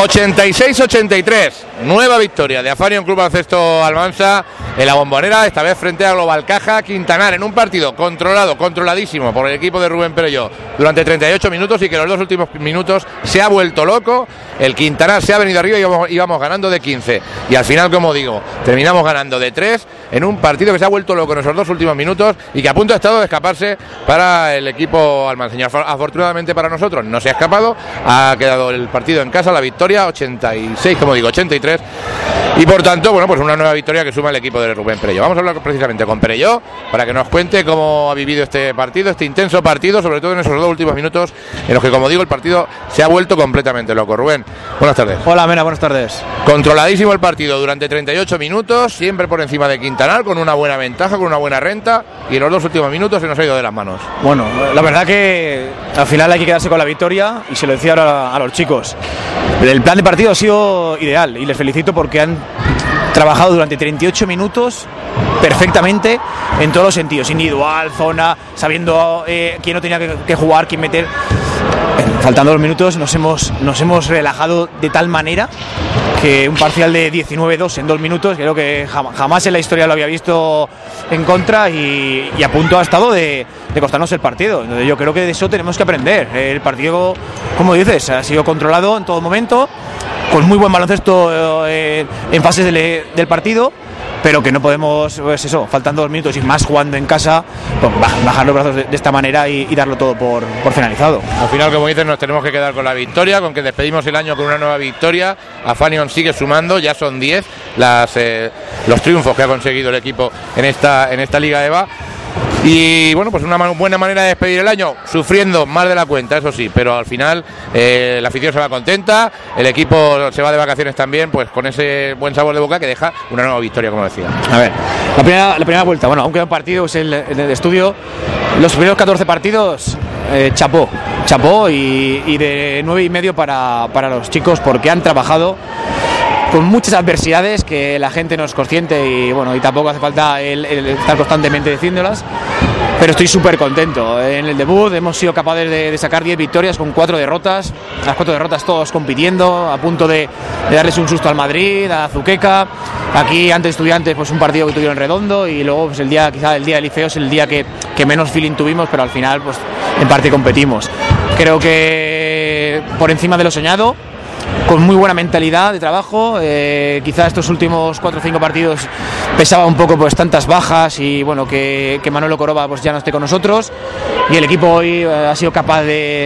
86-83, nueva victoria de Afanion Club Baloncesto Almansa en la Bombonera, esta vez frente a Global Caja Quintanar, en un partido controladísimo por el equipo de Rubén Perelló durante 38 minutos, y que en los dos últimos minutos se ha vuelto loco. El Quintanar se ha venido arriba y íbamos ganando de 15, y al final, como digo, terminamos ganando de 3 en un partido que se ha vuelto loco en esos dos últimos minutos y que a punto ha estado de escaparse para el equipo almanseño. Afortunadamente para nosotros no se ha escapado, ha quedado el partido en casa, la victoria 86-83, y por tanto, bueno, pues una nueva victoria que suma el equipo de Rubén Perelló. Vamos a hablar precisamente con Perelló para que nos cuente cómo ha vivido este partido, este intenso partido, sobre todo en esos dos últimos minutos en los que, como digo, el partido se ha vuelto completamente loco. Rubén, buenas tardes. Hola, Mena, buenas tardes. Controladísimo el partido durante 38 minutos, siempre por encima de Quintanar, con una buena ventaja, con una buena renta, y en los dos últimos minutos se nos ha ido de las manos. Bueno, la verdad que al final hay que quedarse con la victoria, y se lo decía ahora a los chicos. El plan de partido ha sido ideal y les felicito porque han trabajado durante 38 minutos perfectamente en todos los sentidos, individual, zona, sabiendo quién no tenía que jugar, quién meter. Faltando los minutos nos hemos relajado de tal manera que un parcial de 19-2 en 2 minutos, creo que jamás en la historia lo había visto en contra, y a punto ha estado de costarnos el partido. Entonces yo creo que de eso tenemos que aprender. El partido, como dices, ha sido controlado en todo momento, con muy buen baloncesto en fases del partido, pero que no podemos, pues eso, faltando 2 minutos y más jugando en casa, pues bajar los brazos de esta manera y darlo todo por finalizado. Al final, como dices, nos tenemos que quedar con la victoria, con que despedimos el año con una nueva victoria. Afanion sigue sumando, ya son 10 los triunfos que ha conseguido el equipo en esta Liga EVA. Y bueno, pues una buena manera de despedir el año, sufriendo más de la cuenta, eso sí, pero al final la afición se va contenta, el equipo se va de vacaciones también, pues con ese buen sabor de boca que deja una nueva victoria, como decía. A ver, la primera vuelta, bueno, aunque un partido es el estudio, los primeros 14 partidos, chapó y de 9,5 para los chicos, porque han trabajado con muchas adversidades que la gente no es consciente, y bueno, y tampoco hace falta el estar constantemente diciéndolas, pero estoy súper contento. En el debut hemos sido capaces de sacar 10 victorias con 4 derrotas, las 4 derrotas todos compitiendo, a punto de darles un susto al Madrid, a Azuqueca. Aquí ante Estudiantes, pues un partido que tuvieron redondo, y luego pues el día del Liceo es el día que menos feeling tuvimos, pero al final pues en parte competimos. Creo que por encima de lo soñado, con muy buena mentalidad de trabajo. Quizá estos últimos 4 o 5 partidos pesaba un poco pues tantas bajas, y bueno, que Manolo Coroba pues ya no esté con nosotros, y el equipo hoy ha sido capaz de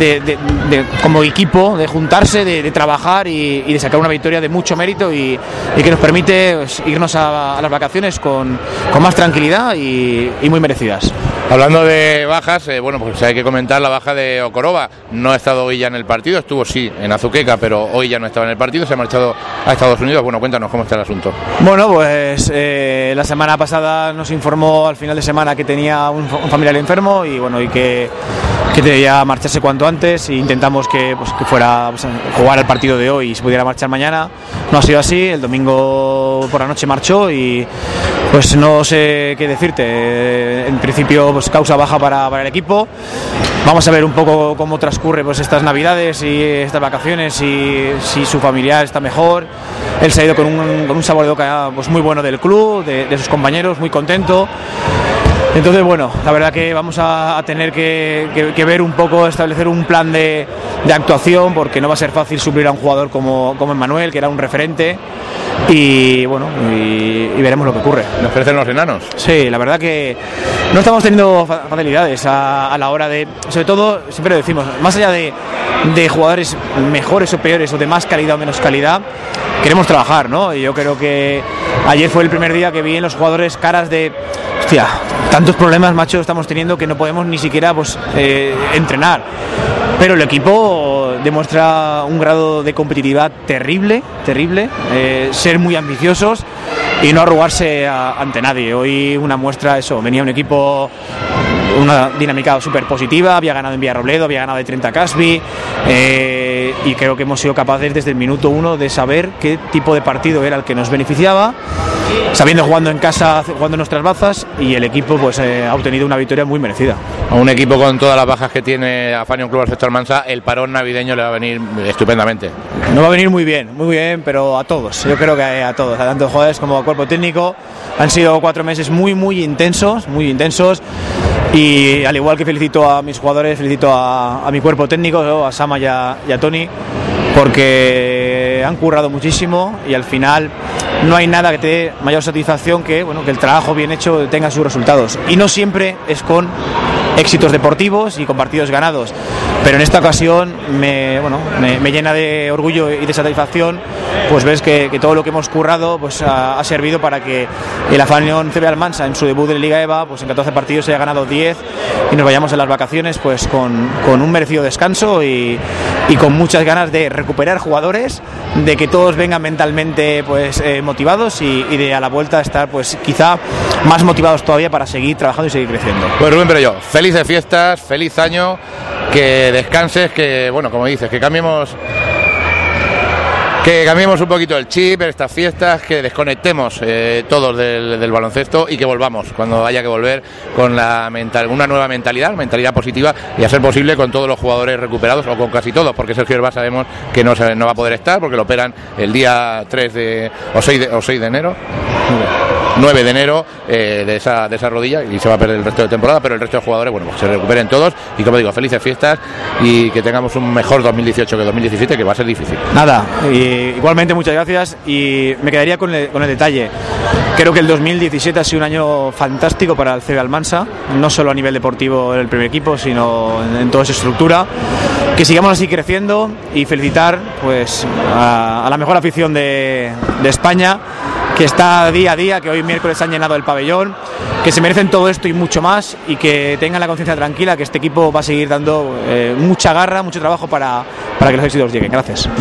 como equipo de juntarse, de trabajar y de sacar una victoria de mucho mérito, y que nos permite pues irnos a las vacaciones con más tranquilidad y muy merecidas. Hablando de bajas, bueno, pues hay que comentar la baja de Okoroba. No ha estado hoy ya en el partido, estuvo sí en Azuqueca, pero hoy ya no estaba en el partido, se ha marchado a Estados Unidos. Bueno, cuéntanos cómo está el asunto. Bueno, pues la semana pasada nos informó al final de semana que tenía un familiar enfermo, y bueno, y que debía marcharse cuanto antes, e intentamos que fuera pues, a jugar el partido de hoy y se pudiera marchar mañana. No ha sido así, el domingo por la noche marchó, y pues no sé qué decirte. En principio pues causa baja para el equipo. Vamos a ver un poco cómo transcurre pues estas navidades y estas vacaciones, y si su familiar está mejor. Él se ha ido con un sabor de boca pues muy bueno del club, de sus compañeros, muy contento. Entonces, bueno, la verdad que vamos a tener que ver un poco, establecer un plan de actuación, porque no va a ser fácil suplir a un jugador como Emmanuel, que era un referente, y bueno, y veremos lo que ocurre. ¿Nos crecen los enanos? Sí, la verdad que no estamos teniendo facilidades a la hora de, sobre todo, siempre lo decimos, más allá de jugadores mejores o peores, o de más calidad o menos calidad, queremos trabajar, ¿no? Y yo creo que ayer fue el primer día que vi en los jugadores caras de, hostia, tantos problemas, macho, estamos teniendo que no podemos ni siquiera pues entrenar. Pero el equipo demuestra un grado de competitividad terrible, ser muy ambiciosos y no arrugarse ante nadie. Hoy una muestra, eso, venía un equipo, una dinámica súper positiva, había ganado en Villarrobledo, había ganado de 30 Casby, y creo que hemos sido capaces desde el minuto 1 de saber qué tipo de partido era el que nos beneficiaba, sabiendo jugando en casa, jugando en nuestras bazas, y el equipo pues ha obtenido una victoria muy merecida. A un equipo con todas las bajas que tiene Afanion Club Baloncesto Almansa, el parón navideño le va a venir estupendamente. No va a venir muy bien, pero a todos, yo creo que a todos, a tanto jugadores como a cuerpo técnico. Han sido 4 meses muy intensos, y al igual que felicito a mis jugadores, felicito a mi cuerpo técnico, a Sama y a Tony, porque han currado muchísimo y al final no hay nada que te dé mayor satisfacción que el trabajo bien hecho tenga sus resultados, y no siempre es con éxitos deportivos y con partidos ganados, pero en esta ocasión me llena de orgullo y de satisfacción pues ves que todo lo que hemos currado pues ha servido para que el Afanion CB Almansa en su debut de Liga EVA pues en 14 partidos se haya ganado 10 y nos vayamos a las vacaciones pues con un merecido descanso y con muchas ganas de recuperar jugadores, de que todos vengan mentalmente pues motivados y de a la vuelta estar pues quizá más motivados todavía para seguir trabajando y seguir creciendo. Pues Rubén Perelló, felices fiestas, feliz año, que descanses, que como dices, que cambiemos un poquito el chip en estas fiestas, que desconectemos todos del baloncesto y que volvamos cuando haya que volver con una nueva mentalidad positiva, y a ser posible con todos los jugadores recuperados, o con casi todos, porque Sergio Herba sabemos que no va a poder estar porque lo operan el día 9 de enero de esa rodilla, y se va a perder el resto de temporada, pero el resto de jugadores pues se recuperen todos, y como digo, felices fiestas y que tengamos un mejor 2018 que 2017, que va a ser difícil. Nada, igualmente muchas gracias, y me quedaría con el detalle. Creo que el 2017 ha sido un año fantástico para el CB Almansa, no solo a nivel deportivo en el primer equipo, sino en toda su estructura. Que sigamos así creciendo, y felicitar pues a la mejor afición de España, que está día a día, que hoy miércoles han llenado el pabellón, que se merecen todo esto y mucho más, y que tengan la conciencia tranquila que este equipo va a seguir dando mucha garra, mucho trabajo para que los éxitos lleguen. Gracias.